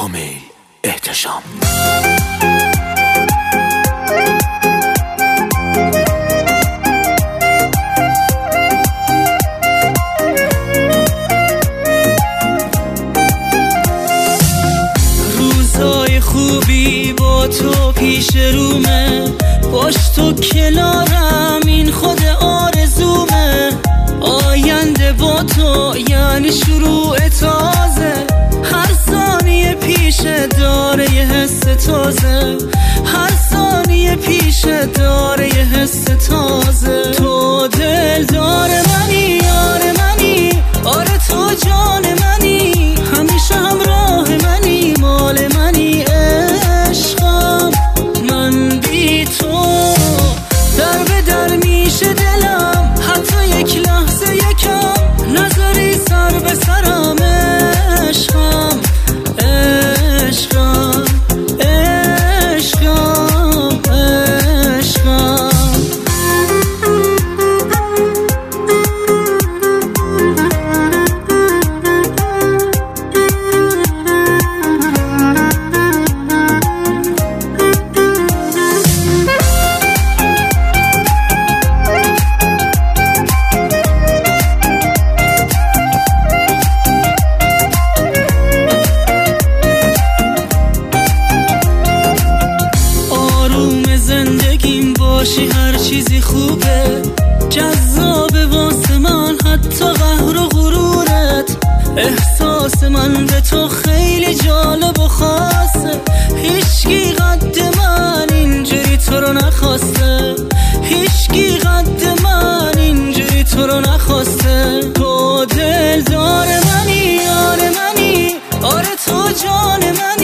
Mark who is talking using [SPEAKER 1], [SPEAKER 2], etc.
[SPEAKER 1] میل احتشام.
[SPEAKER 2] روزای خوبی با تو پیش رومه، باش تو کنارم این خود آرزومه. آینده با تو یعنی شروع تازه، هر ثانیه پیشه داره یه حس تازه، هر ثانیه پیشه داره یه حس تازه. تو دلدار منی، یار منی، آره تو جان منی، همیشه همراه منی، مال منی، عشقم. من بی تو در به در میشه دلم، حتی یک لحظه یکم نذاری سر به سرم. عشقم عشقم عشقم عشقم. باشی هر چیزی خوبه، جذابه واسه من حتی قهر و غرورت. احساس من به تو خیلی جالب و خاصه، هیچکی قد من اینجوری تو رو نخواسته، هیچکی قد من اینجوری تو رو نخواسته. تو دلدار منی، یار منی، آره تو جان منی،